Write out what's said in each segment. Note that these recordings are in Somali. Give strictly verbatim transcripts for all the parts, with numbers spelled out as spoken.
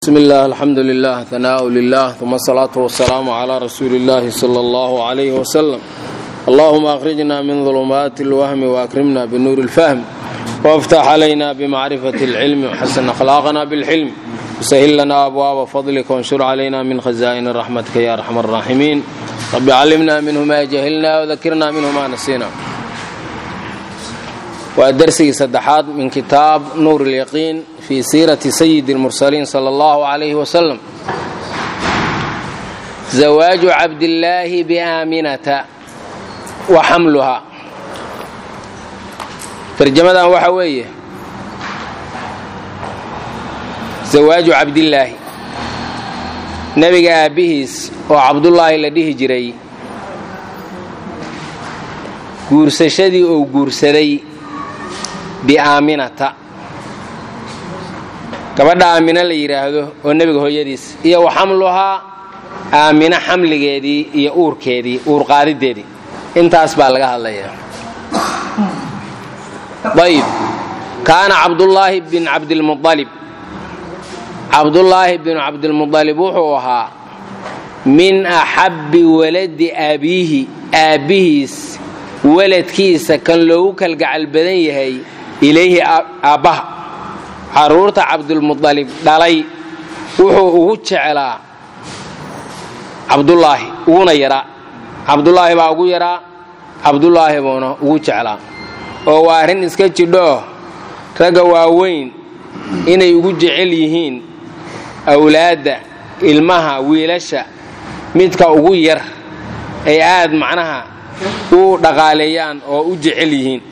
بسم الله الحمد لله ثناء لله ثم الصلاة والسلام على رسول الله صلى الله عليه وسلم. اللهم أخرجنا من ظلمات الوهم وأكرمنا بنور الفهم وافتح علينا بمعرفة العلم وحسن أخلاقنا بالحلم وسهل لنا أبواب فضلك وانشر علينا من خزائن رحمتك يا أرحم الراحمين. رب علمنا منه ما جهلنا وذكرنا منه ما نسينا. والدرس صدحات من كتاب نور اليقين في سيرة سيد المرسلين صلى الله عليه وسلم. زواج عبد الله بآمنة وحملها. ترجمة وحوية زواج عبد الله نبي أبيهس وعبد الله الذي جري قرسشدي أو قرسدي بآمنة gabadha aamina la yiraahdo oo nabiga hooyadiis iyo waxamluha aamina xamligeedii iyo uurkeedii uur qaadideedii intaas baa laga hadlayaa. bayb kaana abdullah ibn abd al-muttalib abdullah ibn abd al-muttalib wuxuu ahaa min ahabbi waladi abihi abihis waladkiisa kan loogu kalgacal badan yahay ilayhi abaha caruurta Abdulmuttalib dhalay wuxuu ugu jecelaa Abdullaahi uuna yaraa Abdullaahi baa ugu yaraa Abdullaahi boona ugu jecelaa oo waa arin iska jidho raga waaweyn inay ugu jecel yihiin awlaada ilmaha wiilasha midka ugu yar ay aad macnaha u dhaqaaleeyaan oo u jecel yihiin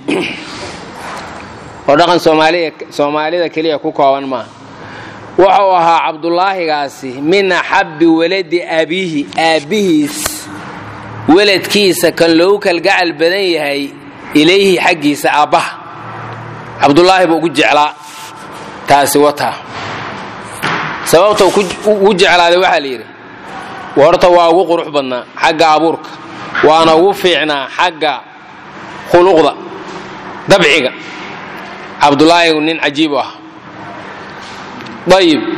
ودقن سوماليا سوماليدا كليا ku kooban ma wuxuu ahaa Abdullaahi gaasi min habbi waladi abihi abihis waladkiisa kan loo kalgacal badan yahay ilayhi xaqiisa abah Abdullaahi buu ugu jeclaa taasi wata sababta uu jeclaaday waxa la yiri warta waa ugu qurux badnaa xagga abuurka waana ugu fiicnaa xagga khuluqda dabciga Abdullaahi nin ajiib ah. Bayb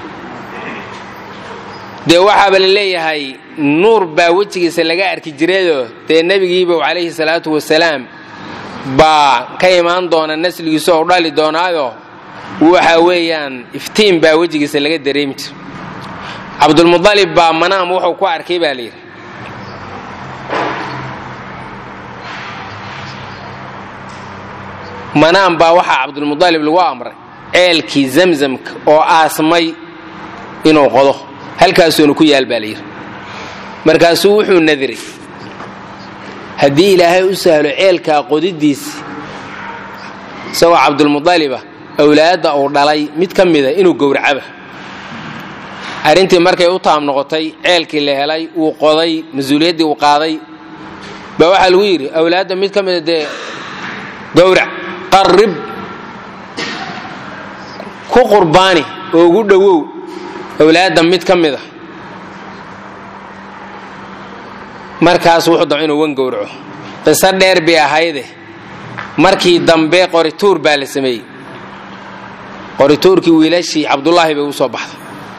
de waxa bal leeyahay nuur baa wajigiisa laga arki jireedo de nabigiiba kaleey salaatu wasalaam ba ka imaan doona nasligiisa oo dhali doonaayo waxa weeyaan iftiin baa wajigiisa laga dareemi jiray. Abdulmuttalib ba manaam wuxuu ku arkay baa leeyahay manaan baa waxa Abdulmuttalib lagu amray eelkii zamzamka oo aasmay inuu qodo halkaas uu ku yaal baa leeyahay markaas wuxuu nadiray hadii ilaahay u sahlo eelka qodidiis sawa Abdulmuttalib awlaada oo dhalay mid kamida inuu gowracaba arintii markay u taam noqotay eelkii la helay uu qoday masuuliyadii uu qaaday ba waxa lagu yiri awlaada mid kamida de gowrac qarib ku qurbaani oo ugu dhawow awlaada mid kamida markaas wuxuu doono inuu wan gowraco qisa dheer bi ahayde markii dambe qorituur baa la sameeyay qorituurkii wiilashii Abdullaahi bay u soo baxday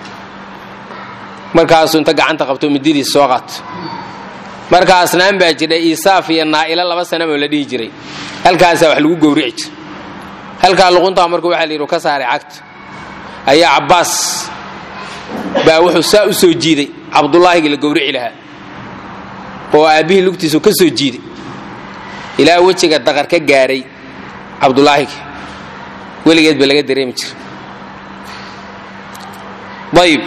markaas inta gacanta qabto mididii soo qaat markaas naan baa jiray Isaaf iyo Naa'ila laba sano oo la dhigi jiray halkaas wax lagu gowrici halka luqunta markuu waxa la yiri ka saaray cagta ayaa Abbaas baa wuxuu saa u soo jiiday Abdullaahi la gowrici lahaa oo aabihi lugtiisu ka soo jiiday ilaa wajiga daqar ka gaaray Abdullaahi waligeed ba laga dareemi jiray. Bayb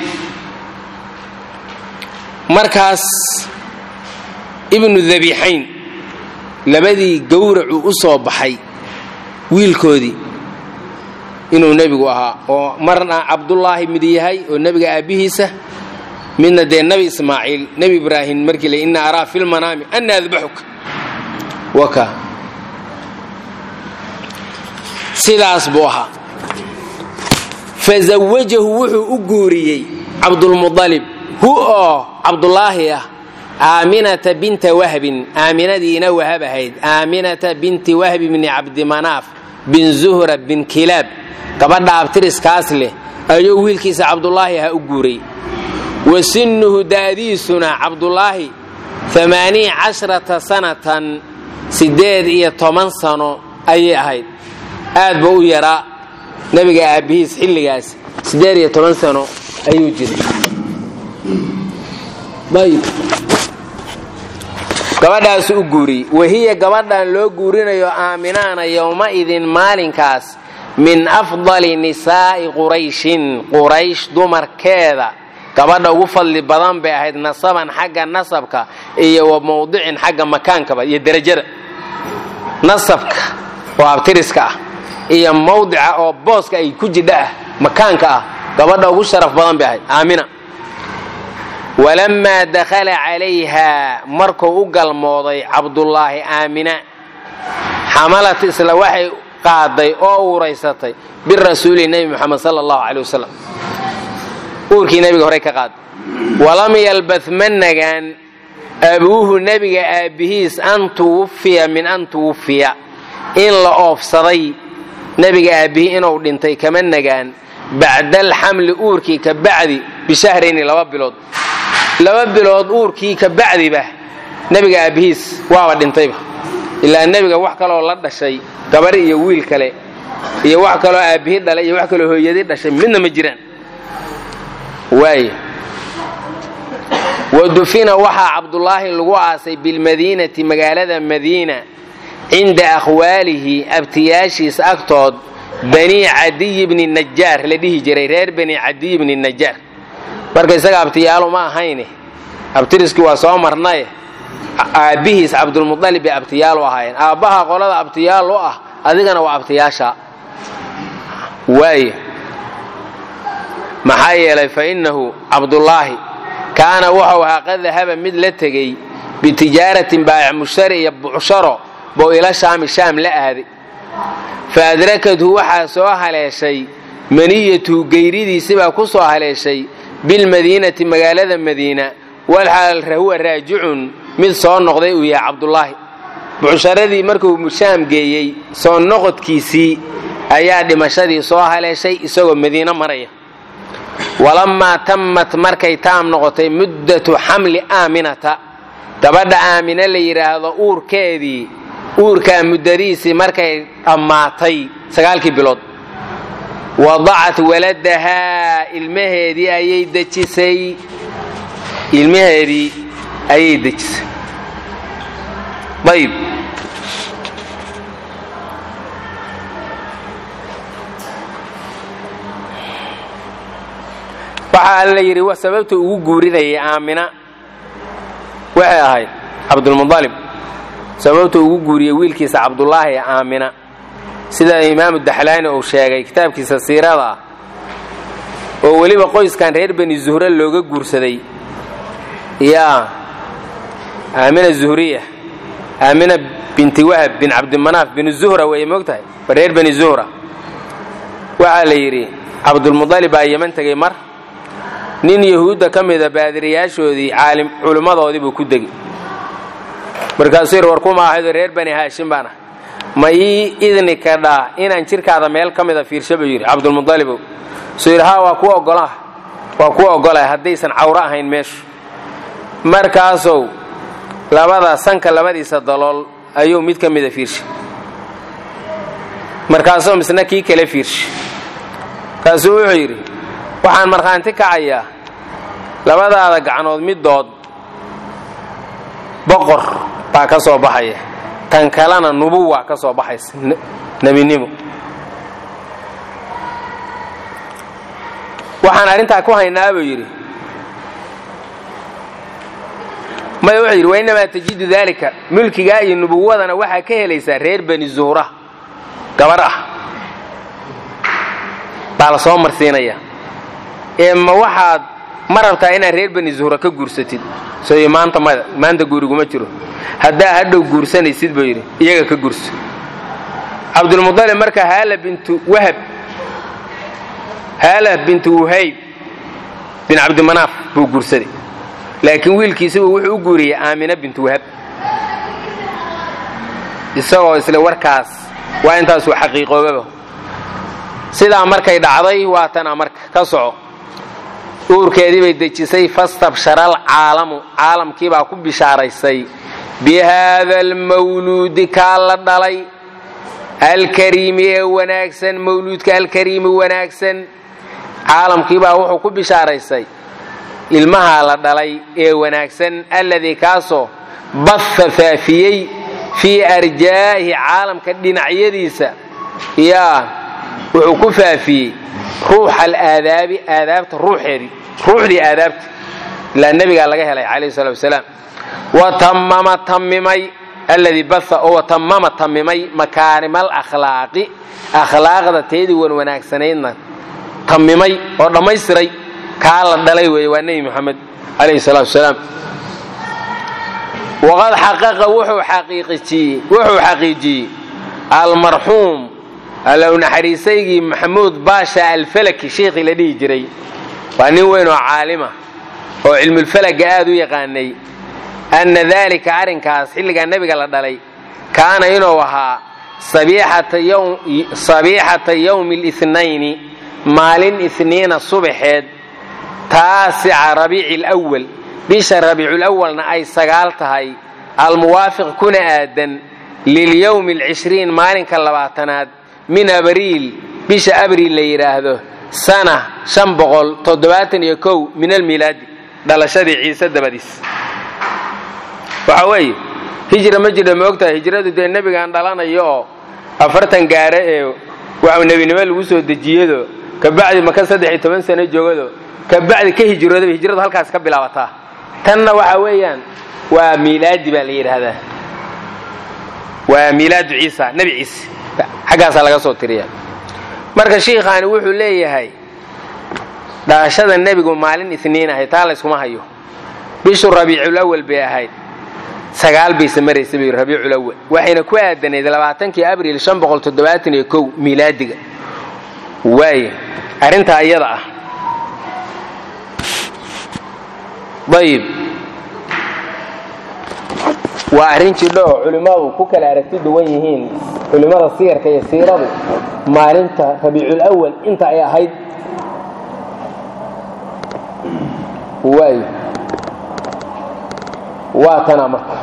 markaas ibnu dhabihayn labadii gowracu u soo baxay wiilkoodii inuu nabigu ahaa oo marna Abdullaahi mid yahay oo nabiga aabihiisa midna de nabi Ismaaciil nabi Ibraahim markii la inna ara fil manami an adbahuka waka sidaas buu ahaa fazawajahu wuxuu u guuriyay Abdulmuttalib huwa Abdullaahi آمنة بنت وهب آمنة دينا وهب هيد آمنة بنت وهب من عبد مناف بن زهرة بن كلاب قبل أبترس كاسله ayuu wiilkiisa cabdullaahi ha u guuray wa sinnuhu daadiisuna cabdullaahi amaaniya casharata sanatan siddeed iyo toban sano ayay ahayd aad buu u yaraa nebiga aabbihiis xilligaas siddeed iyo toban sano ayuu jiray ayb gabadhaasu u guuriyey wahiya gabadhan loo guurinayo aaminaana yowma-idin maalinkaas min afdali nisaa'i qurayshin quraysh dumarkeeda gabadha ugu fadli badan bay ahayd nasaban xagga nasabka iyo wa mawdicin xagga makaankaba iyo derajada nasabka oo abtiriska ah iyo mawdica oo booska ay ku jidha ah makaanka ah gabadha ugu sharaf badan bay ahayd aamina walamaa dakhala calayha markuu u galmooday cabdullaahi aamina xamalat isla waxay qaaday oo uuraysatay birasuuli nebi moxamed sala allahu calay wasalam uurkii nebiga horey ka qaaday walam yalbath ma nagaan abuuhu nebiga aabbihiis an tuwuffiya min an tuwuffiya in la oofsaday nebiga aabbihii inuu dhintay kama nagaan bacda alxamli uurkii ka bacdi bishahrayni laba bilood laba bilood uurkii ka bacdiba nebiga aabbihiis waaba dhintayba ilaa nebiga wax kaloo la dhashay gabar iyo wiil kale iyo wax kaloo aabbihii dhalay iyo wax kaloo hooyadii dhashay midna ma jiraan waaye wadufina waxaa cabdullaahi lagu aasay bilmadiinati magaalada madiina cinda akhwaalihi abtiyaashiis agtood bani cadiy bni najaar la dhihi jiray reer bani cadiy bni najaar marka isaga abtiyaalu ma ahayne abtiriskii waa soo marnaye aabbihiis cabdulmualib bay abtiyaalu ahaayeen aabbaha qolada abtiyaal u ah adigana waa abtiyaasha waaye maxaa yeelay fa innahu cabdullaahi kaana wuxuu ahaa qad dahaba mid la tegey bitijaaratin baa'ic mushtari iyo bucsharo buu ila shaami shaam la aaday fa adrakathu waxaa soo haleeshay maniyatuhu geyridiisibaa ku soo haleeshay bilmadiinati magaalada madiina walxaal huwa raajicun mid soo noqday uu yahay cabdullaahi bucsharadii markuu shaam geeyey soo noqodkiisii ayaa dhimashadii soo haleeshay isagoo madiino maraya walammaa tammat markay taam noqotay muddatu xamli aaminata gabadha aamina la yidhaahdo uurkeedii uurkaa muddadiisii markay dhammaatay sagaalkii bilood wadacat waladahaa ilmaheedii ayay dejisay ilmaheedii ayay dejisay ayb waxaa la yidhi sababta ugu guurinayay aamina waxay ahayd cabdulmualib sababta ugu guuriyey wiilkiisa cabdullaahi aamina sida imaamu daxlaani uu sheegay kitaabkiisa siirada ah oo weliba qoyskan reer bani zuhra looga guursaday yaa aamina zuhriya aamina binti wahab bin cabdimanaaf bin zuhra way moogtahay reer bani zuhra waxaa la yidhi cabdulmualib baa yeman tegey mar nin yahuudda ka mida baadiriyaashoodii caalim culimmadoodii buu ku degi markaasuu yidhi war kuma ahaydo reer bani haashim baan ah ma ii idni kadhaa inaan jirkaada meel ka mida fiirsha buu yidhi cabdulmualibow suu yidhi haa waa kuwa ogolah waa kuwa ogolahay haddaysan cawro ahayn meeshu markaasow labada sanka labadiisa dalool ayuu mid ka mida fiirshay markaasuu misna kii kale fiirshay markaasuu wuxuu yidhi waxaan markhaanti kacayaa labadaada gacnood middood boqor baa ka soo baxaya tan kalena nubuwa ka soo baxaysa nebinimo waxaan arrintaa ku haynaa buu yidhi maya wuxuu yidhi wainamaa tajidu daalika mulkigaa iyo nubuwadana waxaa ka helaysaa reer bani zuhra gabar ah baa la soo marsiinaya ee ma waxaad ma rabtaa inaad reer bani zuhra ka guursatid sooy maanta mada maanta guuriguma jiro haddaa hadhow guursanaysid buu yidhi iyaga ka guurso cabdulmualib marka haala bintu wahab haala bintu wahayb bin cabdimanaaf buu guursaday laakiin wiilkiisaba wuxuu u guuriyey aamina bintu wahab isagoo isle warkaas waa intaasuu xaqiiqoobaba sidaa markay dhacday waatana marka ka soco uurkeedii bay dejisay fastabshara alcaalamu caalamkii baa ku bishaaraysay bihaada almawluudi kaa la dhalay alkariimi ee wanaagsan mawluudka alkariimi wanaagsan caalamkii baa wuxuu ku bishaaraysay ilmaha la dhalay ee wanaagsan alladii kaasoo bafa faafiyey fii arjaa'ihi caalamka dhinacyadiisa yaa wuxuu ku faafiyey ruuxa alaadaabi aadaabta ruuxeedii ruuxdii aadaabta ilaa nebigaa laga helay calayhi salatu wasalaam watammama tammimay alladii baha oo watammama tammimay makaarima alakhlaaqi akhlaaqda teedii wan wanaagsanaydna tammimay oo dhammaystiray kaa la dhalay weeye waa nebi moxamed calayhi salaatu wasalaam waqad xaqaqa wuxuu xaqiijiyey almarxuum allow naxariisaygii maxamuud baasha alfalaki sheikhii la dhihi jiray waa nin weyn oo caalima oo cilmulfalaga aad u yaqaanay anna daalika arrinkaas xilligaa nebiga la dhalay kaana inuu ahaa sabiixata yowmi اlithnayni maalin ithniina subaxeed taasica rabiici lwal bisha rabiiculawalna ay sagaal tahay almuwaafiq kuna aadan lilyowmi alcishriin maalinka labaatanaad min abriil bisha abriil la yidhaahdo sana shan boqol toddobaatan iyo kow min almiilaadi dhalashadii ciise dabadiis waxa weeye hijra ma jira ma ogtahay hijradu dee nebigaan dhalanayo oo afartan gaare ee waxuu nebinimo lagu soo dejiyado kabacdi maka saddex iyo toban sano joogado kabacdi ka hijroodaba hijradu halkaas ka bilaabataa tanna waxa weeyaan waa miilaadi baa la yidhaahdaa waa miilaadu ciisa nebi ciise xaggaasaa laga soo tiriya marka shiikhaani wuxuu leeyahay dhalashada nebigu maalin ithniin ahayd taa layskuma hayo bishu rabiiculawal bay ahayd sagaal bayse maraysa bay rabiiculawal waxayna ku aadanayd labaatankii abriil shan boqol toddobaatan iyo kow miilaadiga waaye arrintaa iyada ah dayib waa arrin jidho oo culimmadu ku kala aragti duwan yihiin culimmada siyarka iyo siiradu maalinta rabiiculawal inta ay ahayd waay waa tana marka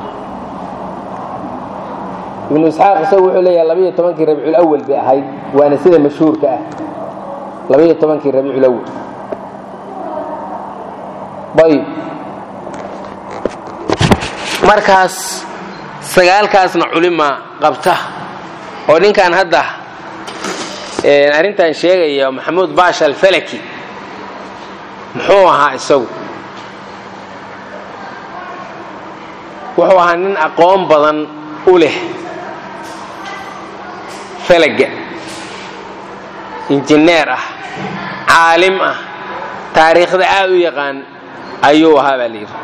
ibnu isxaaq isagu wuxuu leeyahay labaiyo tobankii rabiiculawal bay ahayd waana sida mashhuurka ah labaiyo tobankii rabiiculawal ayib markaas sagaalkaasna culima qabta oo ninkan hadda arrintan sheegaya maxamuud baasha alfalaki muxuu ahaa isagu wuxuu ahaa nin aqoon badan u leh falaga injineer ah caalim ah taariikhda aad u yaqaan ayuu ahaa baa layidhi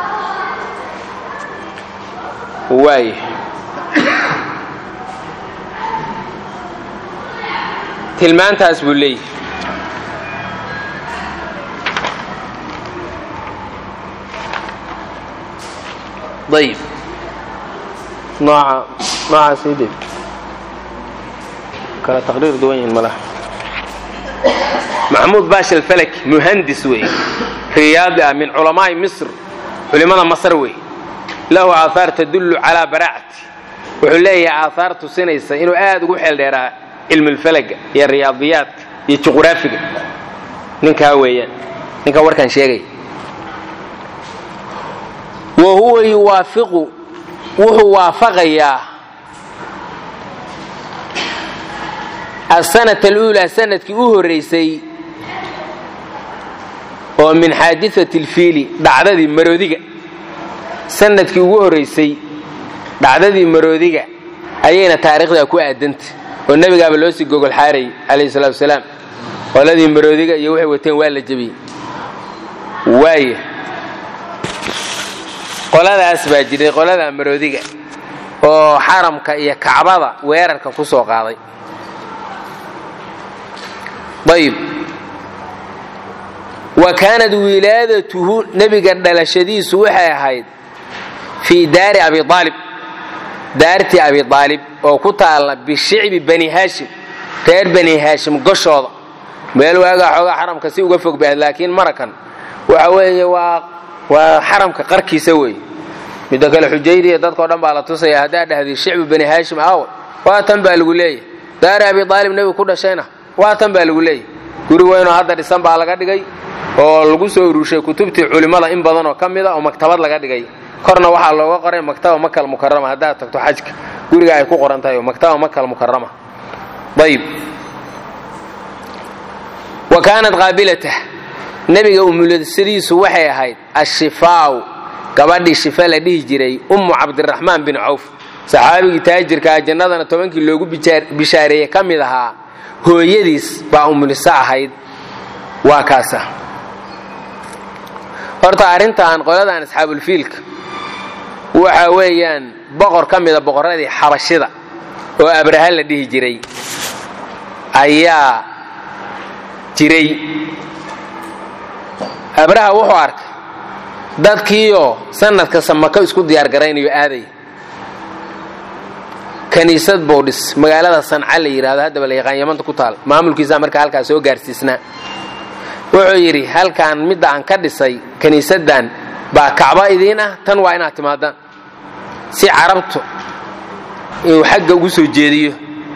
waay tilmaantaas buu leeyahy ayib nooca noocaaside kala taqriir duwan yihin malaha maxamuud baasha alfalaki muhandis wey riyaadi ah min culamaa'i misr culimada masr wey lahu aahaar tadullu calaa baraacati wuxuu leeyahay aahaar tusinaysa inuu aad ugu xeel dheeraa cilmulfalaga iyo riyaadiyaadka iyo juqraafiga ninkaa weeyaan ninkaa warkaan sheegaya wa huwa yuwaafiqu wuxuu waafaqayaa asanata aluulaa sanadkii u horraysay oo min xaadisati alfiili dhacdadii maroodiga sanadkii ugu horraysay dhacdadii maroodiga ayayna taariikhdaa ku aadanta oo nebigaaba loo sii gogol xaarayy calayhi salaatu wasalaam qoladii maroodiga iyo waxay wateen waa la jebiyey waaya qoladaas baa jiray qolada maroodiga oo xaramka iyo kacbada weerarka ku soo qaaday ayib wa kaanad wilaadatuhu nebiga dhalashadiisu waxay ahayd fii daari abi aalib daartii abi aalib oo ku taalla bishicbi bani haashim reer bani haashim goshooda meel waaga xogaa xaramka si uga fog baa laakiin marakan waxa weeye waa waa xaramka qarkiisa weey mid kale xujaydiya dadka dhan baa la tusaya hadaa dhahdii shicib bani haashim aaw waa tan baa lagu leeyahay daar abi talib nabi ku dhashayna waa tan baa lagu leeyahay guri weyn oo hadda dhisan baa laga dhigay oo lagu soo urushay kutubtii culimada in badan oo kamida oo maktabad laga dhigay korna waxa looga qoray maktaba Makal Mukarrama hadaa tagto xajka guriga ay ku qoran tahay maktaba Makal Mukarrama dayib wa kaanad qaabilata nabiga umuladiisu waxay ahayd ashifaa gabadhii shifa la dhihi jiray ummu Abdurrahman bin Auf saxaabigi taajirka jannadana tobankii loogu bishaareeyay kamid ahaa hooyadiis baa umulisa ahayd waa kaasa horta arintan qoladan asxaabul fiilka waxa weeyaan boqor kamida boqoradii xabashida oo Abraha la dhihi jiray ayaa jiray Abraha wuxuu arkay dadkiiyo sanadka samaka isku diyaar gareynayo aaday kaniisad boodis magaalada Sanca la yiraahdo hadaba la yaqaan Yamanta ku taal maamulkiisa marka halka soo gaarsiisna wuxuu yiri halkaan mid aan ka dhisay kaniisadan baa Kaaba idin ah tan waa inaad timaadaan si carabtu uu xagga ugu soo jeediyo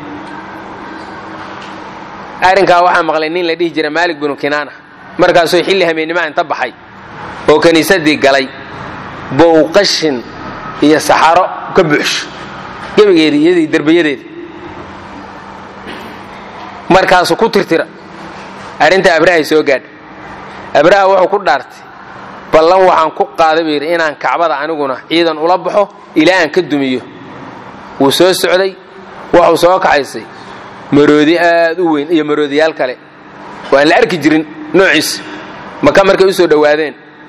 arinka waxa maqlay nin la dhihi jiray Malik bin Kinaana markaas oo xilli habeenimo inta baxay oo kaniisadii galay buu qashin iyo saxaro ka buuxsh gabigeedii darbiyadeedii markaas ku tirtira arinta Abraha soo gaad Abraha wuxuu ku dhaartay ballan waxaan ku qaaday inaan Kaabada aniguna ciidan ula baxo ilaa aan ka dumiyo wuu soo socday wuxuu soo kaxaysay maroodi aad u weyn iyo maroodiyaal kale waan la arki jirin noociis maka markay u soo dhawaadeen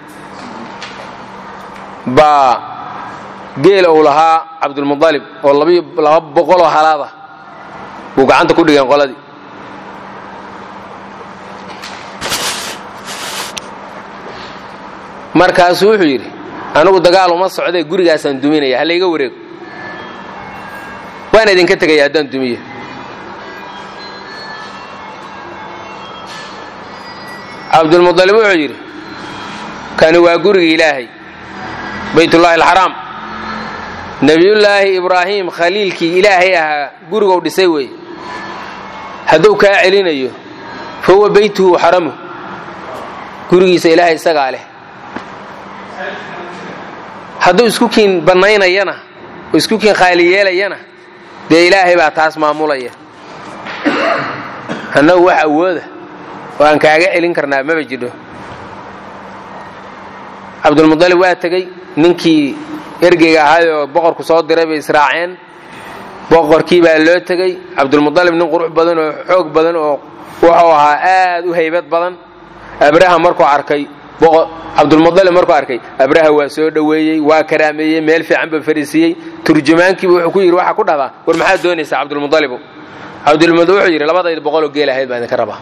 ba geel oo lahaa Abdul Muttalib oo laba boqol oo halaada uu gacanta ku dhigeen qoladii markaas wuxuu yiri anigu dagaal uma socday gurigaas aan duminaya hal iga wareeg waan idin ka tagay haddaan dumiyo Abdul Muttalib wuxuu yiri kani waa guriga Ilaahay Baytullah al-Haram Nabiyullah Ibrahim Khalilki Ilaahay ah guriga uu dhisay way haduu ka celinayo huwa baytuhu haramu gurigiisa Ilaahay isaga leh haduu isku kiin banaynayana oo isku kiin khaaliyeelayana de Ilaahay baa taas maamulaya hanagu wax awooda waan kaaga celin karnaa ma bajido Abdul Muttalib waa tagay ninkii ergeyga ahaa oo boqorku soo diray bay israaceen boqorkii baa loo tagay Abdul Muttalib nin qurux badan oo xoog badan oo wuxuu ahaa aad u haybad badan Abraha markuu arkay boqor Abdul Muttalib markuu arkay Abraha waa soo dhaweeyay waa karaameeyay meel fiican ba fariisiyay turjumaankii wuxuu ku yiri waxa ku dhaba war maxaa doonaysaa Abdul Muttalib Abdul Muttalib wuxuu yiri labadayda boqol oo geel ahayd baan ka rabaa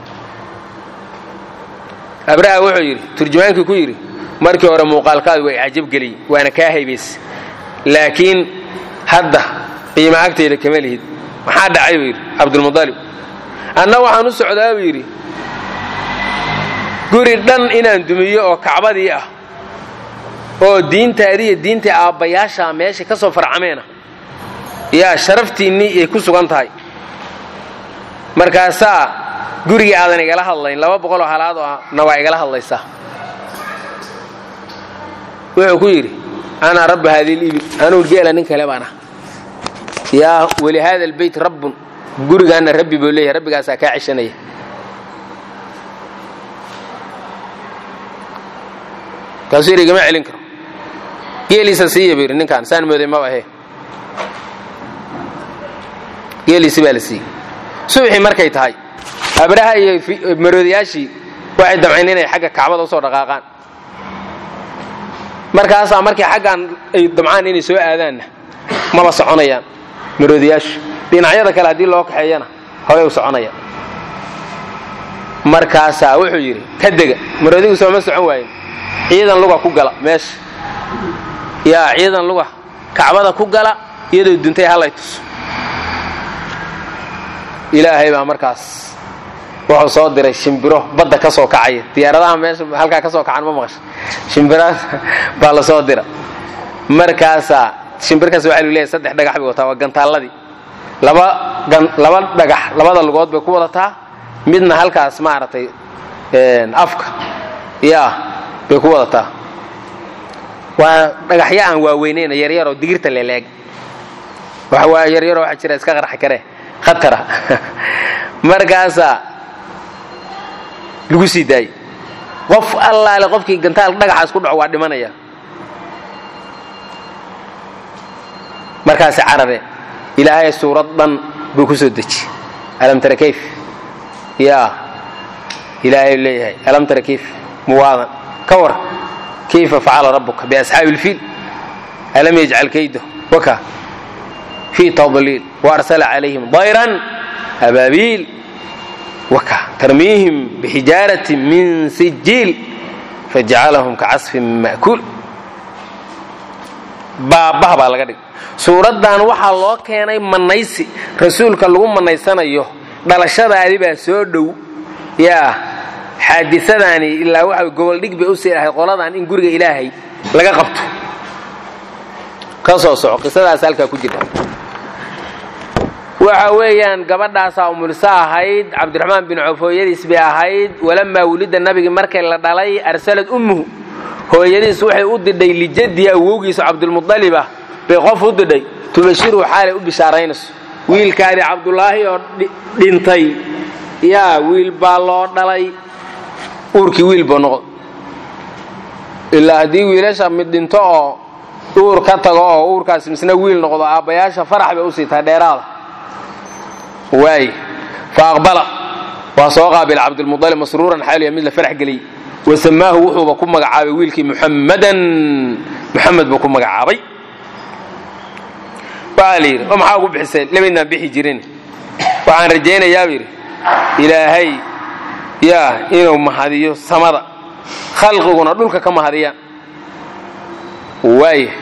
Abraha wuxuu yiri turjumaankii ku yiri markii hore muuqaalkaad way ajab gali waana ka haybays laakiin hadda qiimo agteeda kama lihid maxaa dhacay yiri Abdul Muttalib anna waxaan u socdaa yiri guri dhan inaan dumiyo oo Kaabadii ah oo diintaadii diinta aabayaasha meesha ka soo farcameena yaa sharaftiini ay ku sugan tahay markaas guriga aadan igala hadlayn laba boqol oo halaad oo nawaa igala hadlaysa wuxuu ku yiri ana rabb hadii libi anu geela nin kale baana yaa wali hada albayt rabb gurigaana rabbi buu leeyahay rabbigaas ka cishanay kaasiri gama celin karo geelisa siiye bir ninkan saan mooday ma wahe geelisi balasi suuxi markay tahay Abraha iyo maroodiyaashii waxay damceen inay xagga Kaabada u soo dhaqaaqaan markaas markii xaggan ay damcaan inay soo aadaan ma ba soconayaan maroodiyaash dhinacyada kale hadii loo kaxeeyana hore u soconayaan markaas wuxuu yiri ka dega maroodigu soo ma socon waayeen ciidan luga ku gala meesh yaa ciidan luga Kaabada ku gala iyadoo duntay halay tus ilaahay baa markaas wuxuu soo diray shimbiro badda ka soo kacay diyaaradaha meesha halka ka soo kacan ma maqasho shimbiraas baa la soo diray markaas shimbirkaas waxa uu leeyahay saddex dhagax bay wataa waa gantaaladii laba laba dhagax labada lugood bay ku wadataa midna halkaas ma aragtay een afka yaa bay ku wadataa waa dhagaxyo aan waaweyneen yar yar oo digirta leeleeg waxa waa yar yar oo waxa jira iska qarxi kare khatara markaas lagu sii daay qof Allah la qofkii gantaal dhagaxaas ku dhaco waa dhimanaya markaas carare ilaahay suuradan buu ku soo deji alam tara kayf ya ilaahay leeyahay alam tara kayf muwadan kawar kayfa fa'ala rabbuka bi ashabil fil alam yaj'al kaydahu waka fi tadlil wa arsala alayhim dayran ababil waka tarmihim bihijaratin min sijil faj'alahum ka'asfin ma'kul baabaha baa laga dhig suuradan waxa loo keenay manaysi rasuulka lagu manaysanayo dhalashadaadi baa soo dhow yaa xadisadani ilaa waxa gobol dhig bay u seeyahay qoladan in guriga ilaahay laga qabto ka soo soco qisadaas halka ku jirta waxa weeyaan gabadhaas umulsa ahayd Cabdiraxmaan bin Auf hooyadiis bay ahayd walama wulida nabiga markay la dhalay arsalad ummuhu hooyadiis waxay u diday lijaddi awowgiisa Abdul Muttalib bay qof u diday tubashiru xaalay u bishaaraynayso wiilkaadi Abdullaahi oo dhintay yaa wiil baa loo dhalay uurki wiil boo noqdo ilaa hadii wiilasha mid dhinto oo uur ka tago oo uurkaas misna wiil noqdo aabayaasha farax bay u siitaa dheeraada way faaqbala wa soo qaabil Abdul Muttalib masruuran xaaliya mid la farax gali وسماه وحو ku magacaabay wiilkii Muhammadan Muhammad buu ku magacaabay baaliir oo maxaa ugu bixisay labadna bixi jireen waxaan rajaynayaa wiir ilaahay yaa inuu mahadiyo samada khalqiguna dhulka ka mahadiyaan way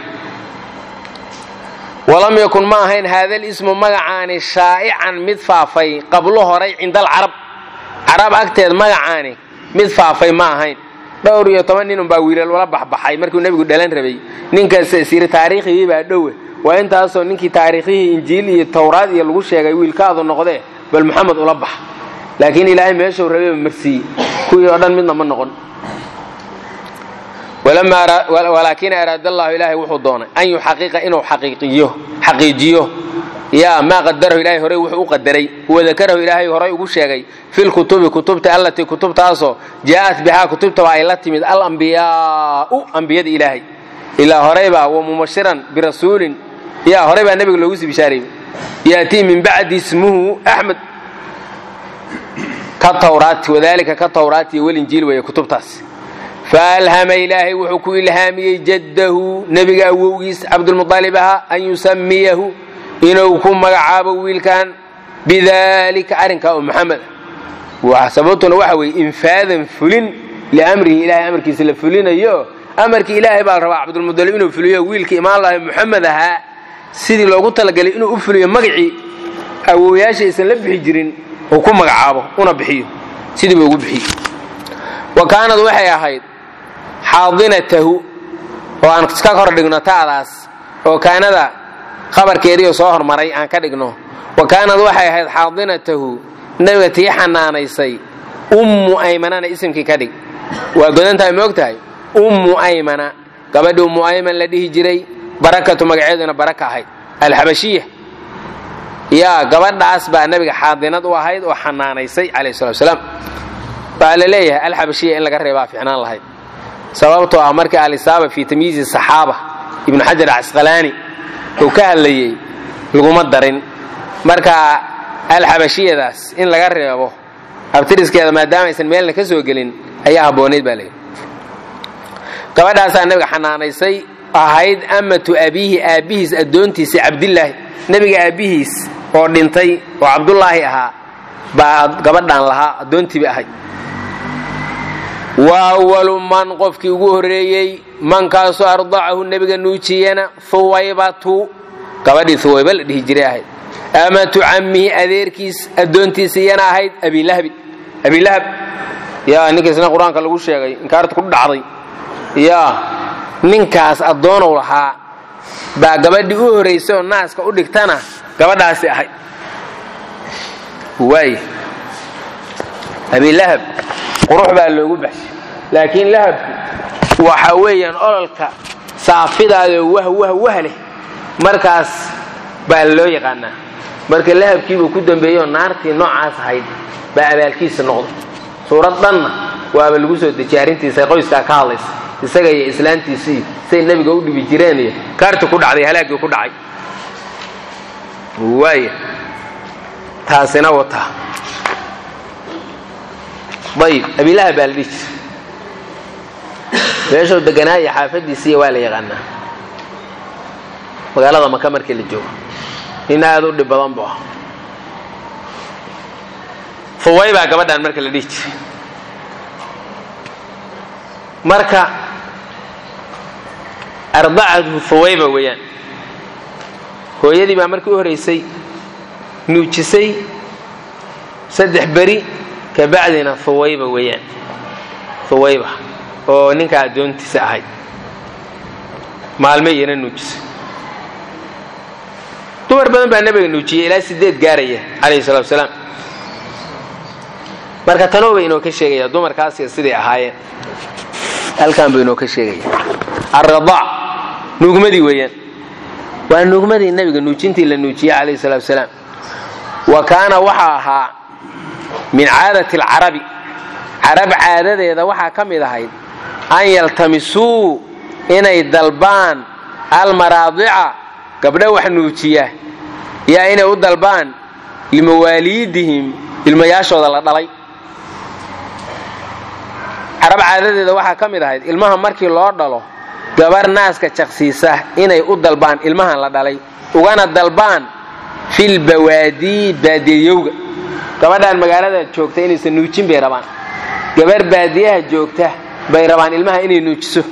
ولم يكن ما هين هذا الاسم مغعاني شائعا مدفافي قبل هوري عند العرب عرب اكتد مغعاني mid faafay ma ahayn dhowr iyo toban nin baa wiilal wala baxbaxay markii nabigu dhalan rabay ninkaas siir taariikhi baa dhow waa intaas oo ninkii taariikhi injiil iyo tawraad iyo lagu sheegay wiilkaadu noqday bal maxamed ula bax laakiin ilaahay meesha uu rabay marsi kuwii oo dhan midna ma noqon ولما ولكن اراد الله الهي وحو دونه ان يحقق انه حقيقيه حقيقيه يا ما قدره الهي هوري وحو قدري وذكره الهي هوري ugu sheegay في الكتب كتبته التي كتبتاسو جاءت بها كتبته واي لا تيمد الانبياء انبياء الهي الى هوريبا ومبشرا برسول يا هوريبا النبي لو سي بشاري ياتي من بعد اسمه احمد كالتوراة وذلك كالتوراة والانجيل وهي كتبتاس فالهم إلهي وحكو إلهامي جده نبي أووغيس عبد المطلب أن يسميه إنه يكون مقعاب ويلكان بذلك أرنك أو محمد وحسبتنا وحوي إنفاذا فلن لأمره إلهي أمرك سلا فلن أيوه أمرك إلهي بالربع عبد المطلب إنه فلوية ويلك إما الله محمد ها سيدي لو قلت لك إنه أفلوية مقعي أو ياشي يسلب حجرين وكون مقعابه ونبحيه سيدي بيقول بحيه وكانت وحي أحيد حاضنته وأن كسكر دغنا تاعداس oo kaanada khabarkeeriyo soo hormaray aan ka dhigno وكانت waxay ahayd حاضنته nabiga tii xanaanaysay ummu aymana ismkii ka dhig waa godantahay moogtahay ummu aymana gabadhu ummu ayman la dhihi jiray barakatu magaceeduna baraka ahayd al-habashiyya ya gabadhaas baa nabiga xaadinad u ahayd oo xanaanaysay kaleey salaatu salaam baa la leeyahay al-habashiyya in laga reebaa fiicnaan lahayd sababtoo ah markii al-isaaba fi tamyiz as-sahaba ibn hajar al-asqalani oo ka hadlayay laguma darin marka al-habashiyadaas in laga reebo abtiriskeeda maadaama aysan meelna ka soo gelin ayaa habooneed baa leeyahay gabadhaas nabiga xanaanaysay ahayd amatu abihi abihiis adoontiisa abdullah nabiga abihiis oo dhintay oo abdullah ahaa baa gabadhan lahaa adoontii ahayd وأول من قفك وهريي من كاسو أرضعه النبي نوتينا ثويبته قبل ثويبة الهجرة amatu cammihi adeerkiis addoontiisa iyana ahayd abilahabi abilahab yaa ninkaasna qur-aanka lagu sheegay inkaarta ku dhacday yaa ninkaas addoonow lahaa baa gabadhii u horraysay oo naaska u dhigtana gabadhaasi ahayd waay abilahab qurux baa loogu baxshay laakiin lahabku waxa weeyaan ololka saafidaadoo wah wah wah leh markaas baa loo yaqaanaa marka lahabkiibuu ku dambeeyoo naartii noocaas ahayd baa abaalkiisa noqday suurad dhanna waaba lagu soo dejiyay arrintiisa qoyskaa ka hadlaysa isaga iyo islaantiisii say nebiga u dhibi jireen iyo kaarti ku dhacday halaaggii ku dhacay waaya taasina wataa ayib abilahab baa la dhihi jira meeshuu deganaaya xaafadiisiiya waa la yaqaanaa magaalada maka markii la joogo nin aad u dhib badan bu ah fuway baa gabadhaan marka la dhihi jiray marka ardacatu fuwayba weeyaan hooyadii baa markii u horraysay nuujisay saddex beri kabacdina fuwayba weeyaan fuwayba oo ninka addoontiisa ahayd maalmo iyana nuujisay dumar badan baa nabiga nuujiyey ilaa sideed gaaraya calayhi salaatu wasalaam marka tanoo bay inoo ka sheegaya dumarkaasi siday ahaayeen halkan buu inoo ka sheegaya arradaac nuugmadii weeyaan waa nuugmadii nabiga nuujintii la nuujiyey calayhi salaatu wasalaam wa kaana waxaa ahaa min caadati alcarabi carab caadadeeda waxaa ka mid ahayd an yaltamisuu inay dalbaan almaraadica gabdha wax nuujiya yaa inay u dalbaan limawaaliidihim ilmayaashooda la dhalay carab caadadeeda waxaa ka mid ahayd ilmaha markii loo dhalo gabar naaska jaqsiisa inay u dalbaan ilmahan la dhalay ugana dalbaan fil bawaadii baadiyowga gabadhaan magaalada joogta inaysan nuujin bay rabaan gabar baadiyaha joogta bay rabaan ilmaha inay nuujiso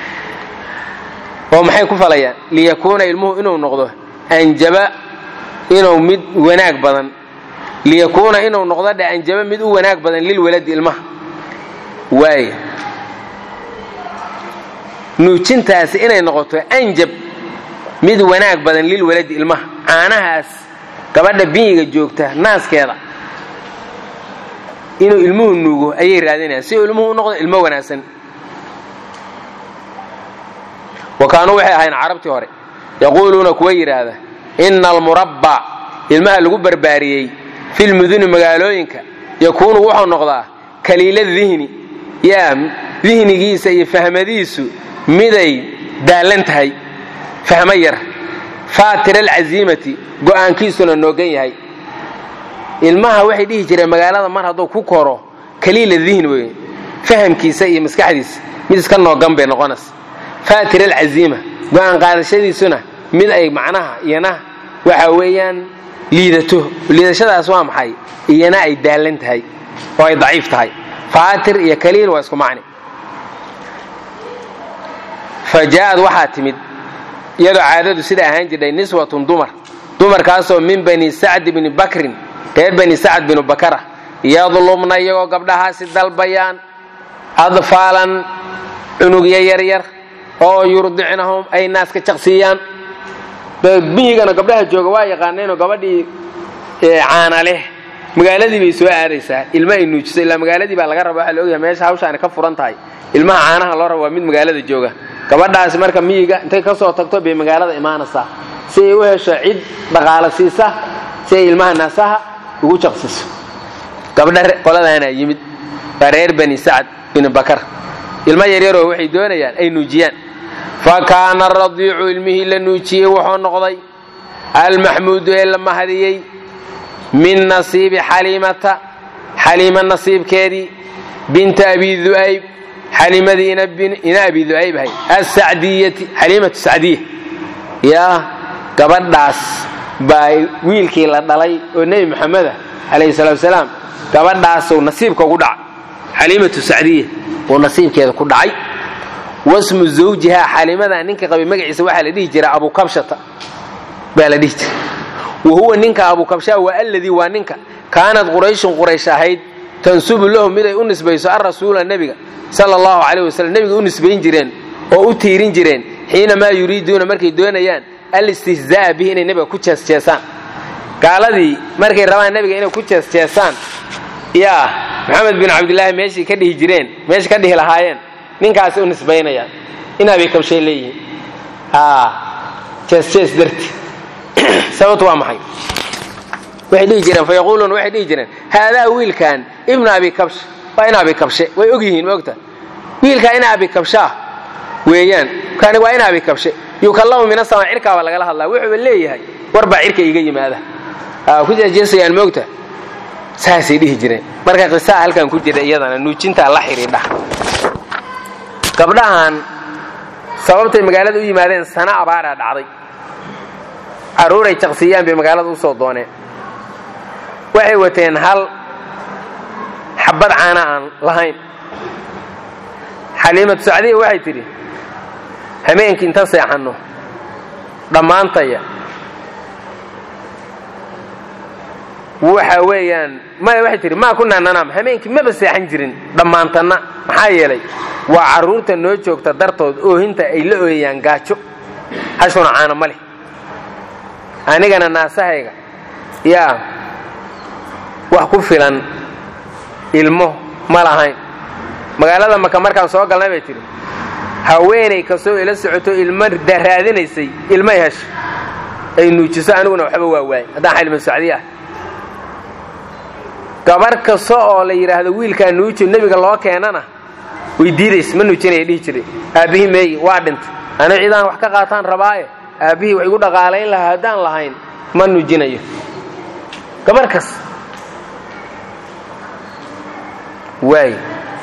oo maxay ku falayaan liyakuuna ilmuhu inuu noqdo anjaba inuu mid wanaag badan liyakuuna inuu noqdo dha anjaba mid u wanaag badan lilwaladi ilmaha waay nuujintaasi inay noqoto anjab mid wanaag badan lilwaladi ilmaha caanahaas gabadha biyiga joogta naaskeeda inuu ilmuhu nuugo ayay raadinayaan si uu ilmuhu u noqdo ilmo wanaagsan wakaanuu waxay ahayn carabtii hore yaquuluuna kuwa yidhaahda ina almurabba ilmaha lagu barbaariyey filmuduni magaalooyinka yakuunu wuxuu noqdaa kaliila dihni yaa dihnigiisa iyo fahmadiisu miday daallan tahay fahmo yar faatira alcaziimati go'aankiisuna noogan yahay ilmaha waxay dhihi jireen magaalada mar hadduu ku koro kaliila dihni wey fahamkiisa iyo maskaxdiisa mid iska noogan bay noqonaysa faatira alcaziima go'aan qaadashadiisuna mid ay macnaha iyana waxa weeyaan liidato liidashadaas waa maxay iyana ay daallan tahay oo ay daciif tahay faatir iyo kaliil waa isku macni fajaa'ad waxaa timid iyadoo caadadu sida ahaan jirtay niswatun dumar dumarkaasoo min bani sacd bni bakrin reer bani sacd binu bakara yadlubna iyagoo gabdhahaasi dalbayaan adfaalan cunugya yaryar oo yurdicnahum ay naaska jaqsiiyaan biyigana gabdhaha jooga waa yaqaaneenoo gabadhii caana leh magaaladii bay soo aadaysaa ilma ay nuujiso ilaa magaaladii baa laga raba waxaa la ogyahay meesha hawshaani ka furan tahay ilmaha caanaha loo raba waa mid magaalada jooga gabadhaasi marka miyiga intay ka soo tagto bay magaalada imaanaysaa si ay u hesho cid dhaqaala siisa si ay ilmaha naasaha ugu jaqsiso gabdha qoladaana yimid waa reer bani sacd bin bakar ilma yaryaroo waxay doonayaan ay nuujiyaan fakaana aradiicu ilmihii la nuujiyey wuxuu noqday almaxmuudu ee la mahadiyey min nasiibi xaliimata xaliima nasiibkeedii binta abi du'ayb xaliimadii ina abi du'ayb ahay asacdiyati xaliimatu sacdiya yaa gabadhaas baa wiilkii la dhalay oo nebi maxameda calayhi salaatu wasalaam gabadhaasuu nasiibka ugu dhacay xaliimatu sacdiya oo nasiibkeeda ku dhacay wasmu zawjiha xaliimada ninka qabay magaciisa waxaa la dhihi jiraa abu kabshata baa la dhihi jiray وهو نينكا أبو كبشة والذي ونينكا كانت قريش قريش هيد تنسب لهم من أنس بيس الرسول النبي صلى الله عليه وسلم النبي أنس بين جيران أو أتيرين جيران حينما يريدون مركي دونيان الاستهزاء به النبي كوتشاس جاسان قال ذي مركي رواه النبي إنه كوتشاس جاسان يا محمد بن عبد الله ماشي كده جيران ماشي كده لهاين نينكا أنس بينيان إن أبي كبشة ليه آه جاس جاس درت سوت وامحي واحد يجرن فيقولون واحد يجرن هذا ويل كان ابن أبي كبش وين أبي كبشة ويجيهن وقته ويل كان أبي كبشة ويان كان وين أبي كبشة يكلموا من السماء عركة ولا قالها الله ويحب اللي هي واربع عركة يجي ماذا آه كذا جنس يعني موقته ساسي دي هجرين مركز قصة هل كان كذا أيضا إنه جنت الله حريده قبلها سببت المقالة دي ماذا سنة عبارة عضي عروري شخصيا بمقالة وصول دونه waxay wateen hal xabad caana aan lahayn Xaliimad Saacadiya waxay tiri habeenkii inta seexano dhamaantaya waxa weeyaan ma waxay tiri ma kunna nanaam habeenkii ma seexan jirin dhamaantana maxaa yeelay waa caruurta noo joogta dartood oo hinta ay la ooyaan gaajo hashuna caana male anigana naasahayga yaa wax ku filan ilmo ma lahayn magaalada marka markaan soo galnay bay tiri haweenay ka soo ila socoto ilmo daraadinaysay ilmo yahash ay nuujiso aniguna waxba waa waay hadaan Xaliimad Saacadiya gabar ka soo oo la yiraahdo wiilka nuujiyo nabiga loo keenana way diidays ma nuujinay dhigi jiray aabihi meey waa dhintay ana ciidan wax ka qaataan rabaaye aabihi way igu dhaqaaleyn lahaa hadaan lahayn ma nuujinayo gabar kas واي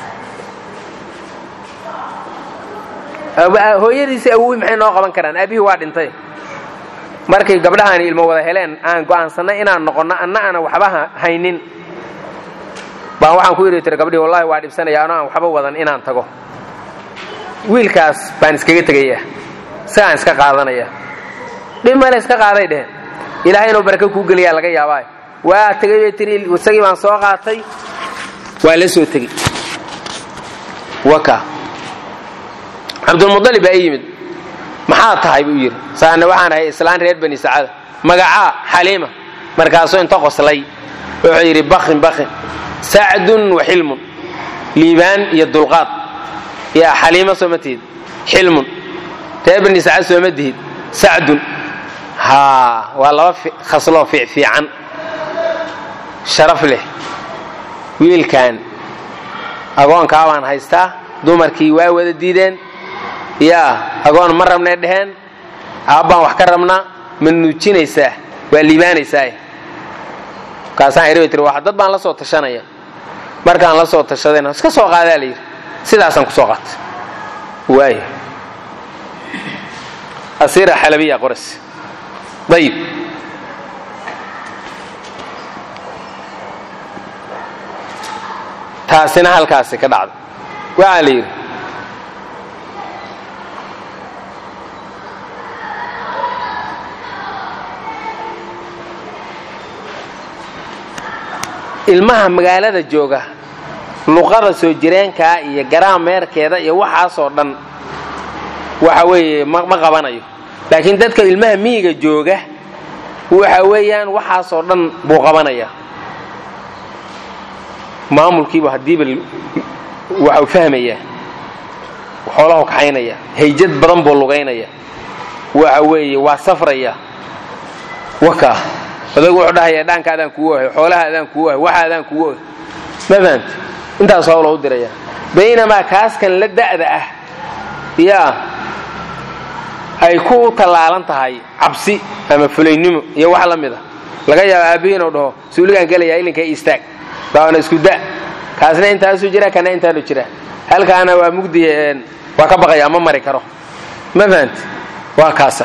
hooyadiisa awow maxay noo qaban karaan aabihi waa dhintay markay gabdhahan ilmo wada heleen aan go'aansanay inaan noqono anna ana waxba haynin baan waxaan ku yiri tir gabdhii wallahi waa dhibsanaya anaa waxba wadan inaan tago wiilkaas baan iskaga tagaya saan iska qaadanaya dhimana iska qaaday dheen ilaahay inuu barako ku galiya laga yaabaa waa tagay tiri wasagii baan soo qaatay ولا سوتي وكا عبد المطلب أيمد محاط هاي بير سأنا وحنا هاي إسلام ريد بني سعد مجاعة حليمة مركزين تقص لي وعير بخن بخن سعد وحلم ليبان يدلقات يا حليمة سمتيد حلم تابني سعد سمتيد سعد ها والله خصله في في عن شرف له wiilkan agoonka waan haystaa dumarkii waa wada diideen yaa agoon ma rabnay dhaheen aabban wax ka rabnaa ma nuujinaysaa waa liibaanaysaa kaasaan iriyo tir wax dad baan la soo tashanaya markaan la soo tashadayna iska soo qaadaa leeyahay sidaasan ku soo qaatay waay asira xalabiya qoras dayib taasina halkaas ka dhacdo waxa la yiri ilmaha magaalada jooga luqada soo jireenka iyo garaameerkeeda iyo waxa soo dhan waxa weeye ma qabanayo laakiin dadka ilmaha miyiga jooga waxa weeyaan waxa soo dhan buu qabanaya maamulkiiba hadiiba waxa uu fahmaya xoolaha ka haynaya hayjad badan buu lugaynaya waxa weeye waa safraya waka adag wuxuu dhahayaa dhaankaadaan kugu wahay xoolahaadaan kugu wahay waxaadaan kugu wahay ma fahamtay intaas oo loo diraya baynama kaaskan la da'da ah yaa ay ku talaalan tahay cabsi ama fulaynimo iyo wax la mid ah laga yaabo aabihiin oo dhaho suuligan galaya ilinka istaag baana isku da kaasna intaas u jira kana inta lu jira halkaana waa mugdiyeen waa ka baqaya ma mari karo ma fahamtay waa kaasa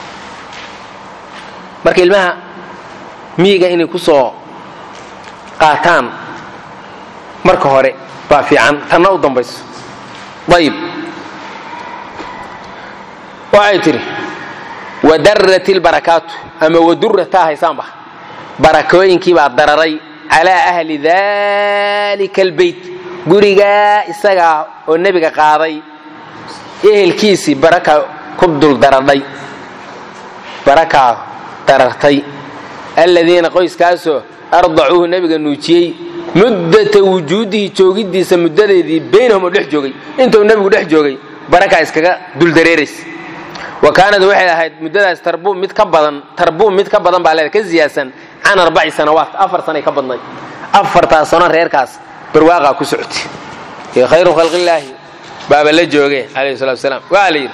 marka ilmaha miiga inay ku soo qaataan marka hore baa fiican tanna u dambayso dayib waxay tiri ودرت البركات أما ودرتها يسامح بركوين كيبا ضرري على أهل ذلك البيت قريقا إساقا والنبي قاضي إيه الكيسي بركة كبدل ضرري بركة ضررتي الذين قيس كاسو أرضعوه النبي النوتي مدة وجوده توجدي سمدة ذي بينهم ودح جوجي أنتوا النبي ودح جوجي بركة إسكا دول دريرس وكانت واحدة مدة تربون متكبدا تربون متكبدا بعد كزياسا عن أربع سنوات أفر سنة كبدنا أفر سنة ريركاس برواقة كسعتي خير خلق الله باب الله جوجي عليه الصلاة والسلام وعلي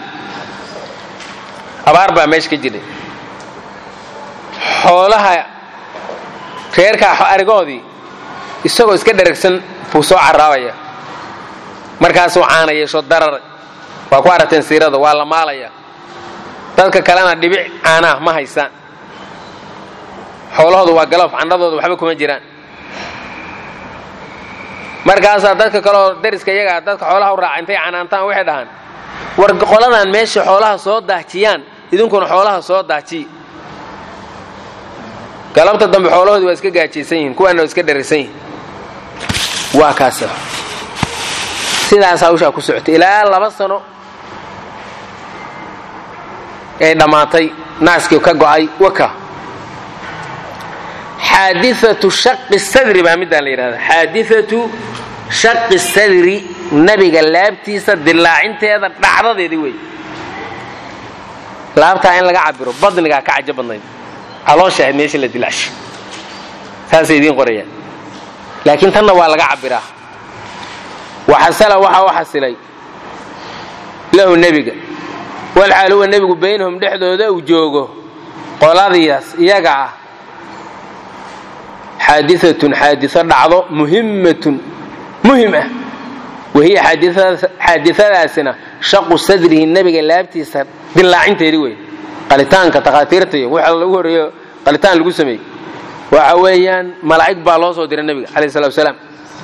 أباربع مش كجدي حولها reerka arigoodii isagoo iska dharagsan buu soo caraabaya markaas uu caanayay soo darar waa ku aragteen siirada waa la maalaya dadka kalena dhibic caana ma haysan xoolahoodu waa galaf candadoodu waxba kuma jiraan markaas dadka kale oo dariska iyaga dadka xoolaha u raacintay caanaantaan waxay dhahan war qoladan meesha xoolaha soo daajiyaan idinkuna xoolaha soo daaji galabta dambe xoolahoodu waa iska gaajaysan yihiin kuwana waa iska dharaysan yihiin waa kaasa sidaas hawsha ku socotay ilaa laba sano ee dhamaatay naaskii ka go'ay waka xaadithatu shaqqi sadri baa midaan la yiraahdaa xaadithatu shaqqi sadri nabiga laabtiisa dilaacinteeda dhacdadeedii way laabta in laga cabiro badniga ka cajab badnayd caloosha meesha la dilaash taasaydiin qoraya laakiin tanna waa laga cabiraa waxasala waxa waxasilay lahu nabiga wal xalu nabigu baynahum dhexdooda uu joogo qoladiyaas iyaga ah حادثة حادثة dhacdo muhimmatun muhimah wahiya حادثة حادثة سنة شق صدره النبي laabtiisa dilaacinteedii way qalitaanka taqaatiirta waxa lagu horeeyo qalitaan lagu sameeyay waxa weeyaan malaa'ig baa loo soo diray nabiga kaleey salaatu wasalaam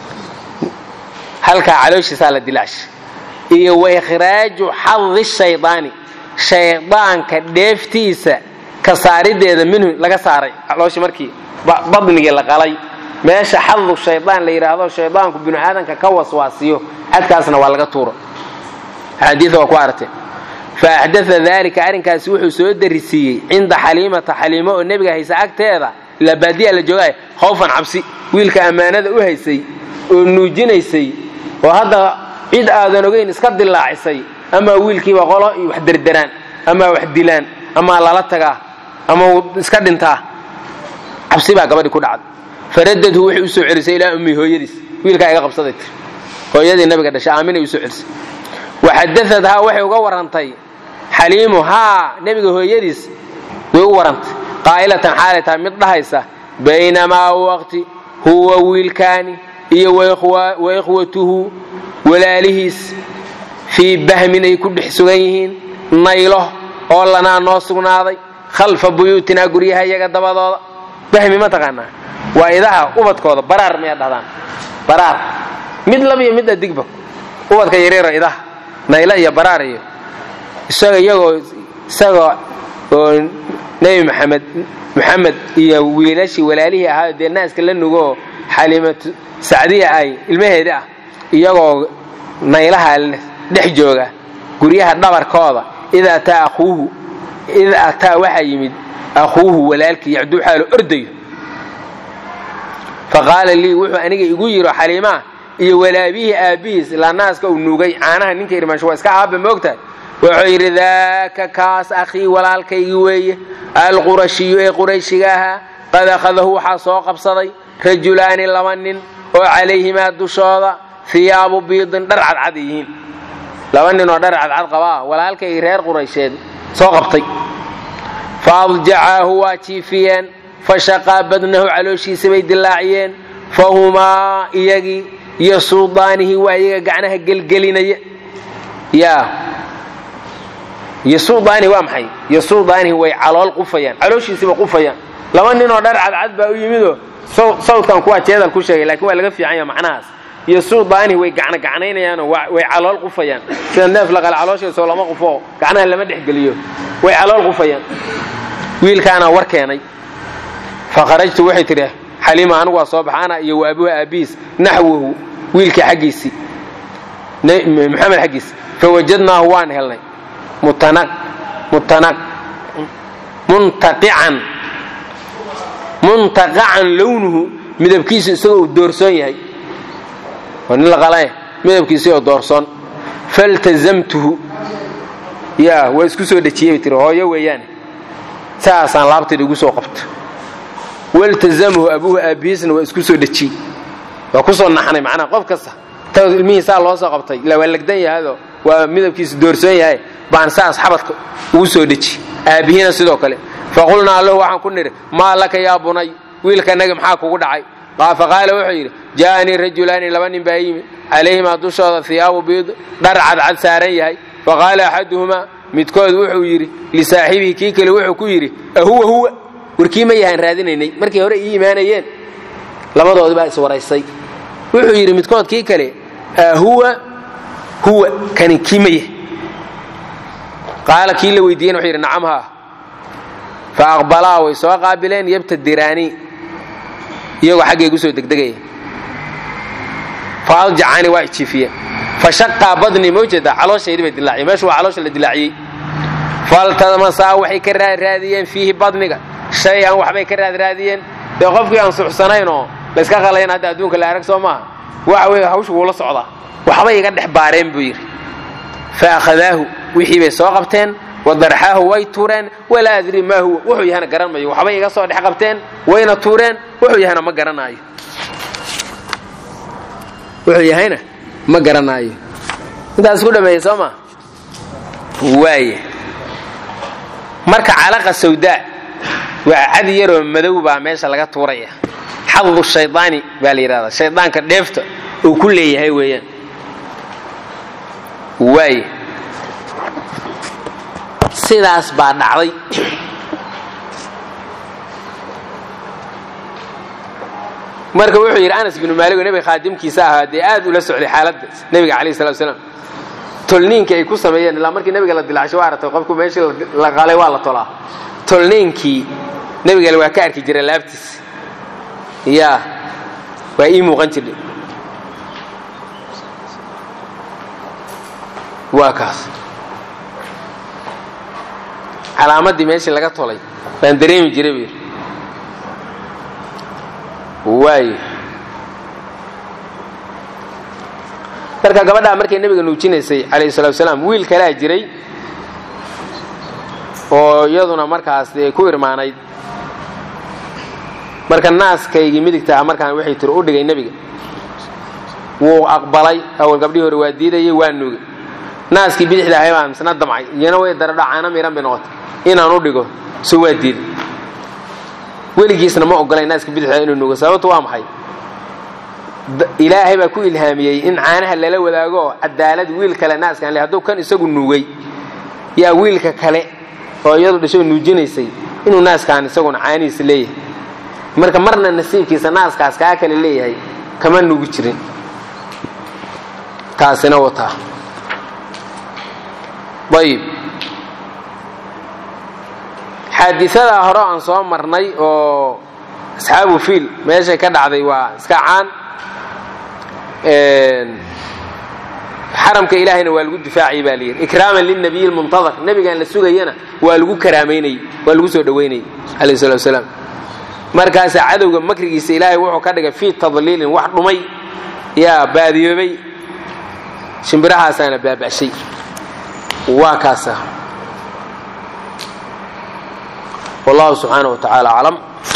halka calooshiisa la dilaash iyo way khiraaju hadhi shaydaani shaydaanka dheeftiisa ka saarideeda minhu laga saaray calooshi markii badniga la qalay meesha hadhu shaydaan la yiraahdo shaydaanku binu aadanka ka waswaasiyo adkaasna waa laga tuuro xadiis waa ku artay فأحدث ذلك أرنكاس وحو سو درسيي عند حليمة حليمة والنبي هيسا أكتيدا لبادية لجوغاي خوفا عبسي ويلك أمانة وهيسي ونوجينيسي وهذا عيد آذانوغين اسكد الله عيسي أما ويلكي وغلاء وحدر الدران أما وحدلان أما لالتقا أما اسكد انتاه عبسي بقى قبل يكون عاد فردد هو وحو سو عرسي إلى أمي هو يدس ويلك أيقا قبصدت هو يدي النبي قد شامين يسو عرسي وحدثتها وحي وقورنتي حليم ها نبي هو يدس وقورنت قائلة حالتها مضحيسة بينما وقت هو ويلكاني إيه وإخوة وإخوته ولالهيس في بهم يكون حسويهين نيله أولنا نوصنا ذي خلف بيوتنا قريها يقدم هذا بهم ما تغنى وإذا أبد كذا برار مياد هذا برار مثل بيه مثل دقبك أبد كيرير إذا نيله يا برار isaga iyago isaga nabi maxamed maxamed iyo wiilashii walaalihi ahaa deernaaska la nugo xaliimatu saadiya ay ilmaheeda ah iyago naylaha dhex jooga guriyaha dhabarkooda ida taaquu ida taa waxa yimid akhuhu walaalki yacdu xaalo ordayo faqala li wuxuu aniga igu yiro xaliima iyo walaabihi aabiis la naaska uu nugay caanaha ninka irmaasho waa iska aaba moogtaa وعير ذاك كاس أخي والالكي ويه القرشي قريشيها قد أخذه حصوق بصدي رجلان لمن وعليهما الدشاضة ثياب بيض درعد عديين لمن ودرعد عد قباه والالكي غير قريشين صوقبطي فأضجعه واتيفيا فشقى بدنه على شي سبيد اللاعيين فهما يجي يصودانه ويجي عنها قلقلين يا يسوضاني وامحي يسوضاني وي علول قفيان علوشي سيبا قفيان لما نينو دار عد عد با يميدو صوت كان كوا جيدل ku sheegay laakiin waa laga fiican yahay macnahaas يسوضاني وي gacana gacanayaan way علول قفيان sida neef la qal calooshii soo lama qufo gacanaha lama dhex galiyo way calool qufayaan wiilkaana war keenay fakharajtu waxay tiri xaliima anigu waa soo baxana iyo waabuha abiis naxwahu wiilka xagiisi maxamed xagiisi fawajadnaahu waan helnay mutanaq mutanaq muntaqican muntaqacan lawnuhu midabkiisu isagoo doorsoon yahay wan la qalay midabkiisu oo doorsoon faltazamtuhu ya way isku soo dhajiyay tiri hooyo weeyaan saasaan laabtay ugu soo qabto waltazamuhu abuhu abiisna way isku soo dhajiyay waa ku soo naxnay macna qof kasta taw ilmihiisa loo soo qabtay la walagdan yahay waa midabkiisu doorsoon yahay baan saas xabadka ugu soo dhaji aabihina sidoo kale faqulna lahu waxaan ku niri ma laka ya bunay wiilkanaga maxaa kugu dhacay qaafa qaala wuxuu yiri jaani rajulaani laba nin baayimi alayhima dushooda thiyaabu bid dar cad cad saaran yahay faqala ahaduhuma midkood wuxuu yiri li saaxibihi kii kale wuxuu ku yiri huwa huwa warkiima yahan raadinaynay markii hore ii iimaanayeen labadood baa is waraysay wuxuu yiri midkood kii kale huwa huwa kan kiimaya qaala kii la weydiiyeen wuxuu yiri nacamha fa aqbala way soo qaabileen yabtadiraani iyagoo xaggay ugu soo degdegay faaljacani waa jiifiye fashaqqa badni mawjada calooshaydi bay dilaaciyay meeshu waa caloosha la dilaaciyay faltamasa waxay ka raadiyeen fihi badniga shay aan waxbay ka raadiyeen ee qofkii aan suxsanayn oo la iska qalayeen hadda adduunka la arag Soomaa waxa way hawshu wala socda waxbay iga dhex baareen buu yiri fa akhadaahu wixii bay soo qabteen wadarxaahu way tuureen wala adri ma huwa wuxuu yahay garan mayo waxbay iga soo dhex qabteen wayna tuureen wuxuu yahay ma garanaayo wuxuu yahayna ma garanaayo intaas ku dhameeyay Soomaa way marka calaqa sawda waa cad yar oo madow baa meesha laga tuuraya xaddu shaydaani baa la yiraahdaa shaydaanka dheefta uu ku leeyahay weeyaan way sidaas baa dhacday marka wuxuu yiri Anas ibn Malik oo nabi qaadimkiisa ahaa de aad ula socday xaaladda nabiga kaleey salaatu wasalaam tolniinka ay ku sameeyeen ilaa markii nabiga la dilaashay waaratay qofku meeshii la qalay waa la tolaa tolniinkii nabiga waa ka arki jiray laabtiis ya waa ii muuqan jiray waa kaas calaamadii meeshii laga tolay baan dareemi jiray way marka gabadha markay nabiga nuujinaysay kaleey salaatu wasalaam wiil kala jiray oo iyaduna markaas ku irmaanayd marka naaskaygi midigta markaan waxay tiro u dhigay nabiga wuu aqbalay awal gabdhii hore waa diidayay waa nuugay naaskii bidixda ahay baan isna damcay iyana way daradhacaana miran binoqot inaan u dhigo soo waa diiday weligiisna ma ogolay naaskii bidixda inuu nuugo sababtu waa maxay ilaahay baa ku ilhaamiyay in caanaha lala wadaago cadaalad wiil kale naaskan leh haduu kan isagu nuugay yaa wiilka kale oo iyadu dhashay nuujinaysay inuu naaskan isagu caaniis leeyahay marka marna nasiibkiisa naaskaas ka kale leeyahay kama nuugi jirin taasina wata bayb xadiisada hore aan soo marnay oo asxaabu fiil meesha ka dhacday waa iska caan een حرمك إلهنا والجود دفاعي بالير إكراما للنبي المنتظر نبي كان للسجينا والجود كراميني والجود سودويني عليه الصلاة والسلام مركز عدو مكري سيلاي وحو كذا في تضليل واحد مي يا باديوبي شمبرها سنة باب شيء واكاسة والله سبحانه وتعالى علم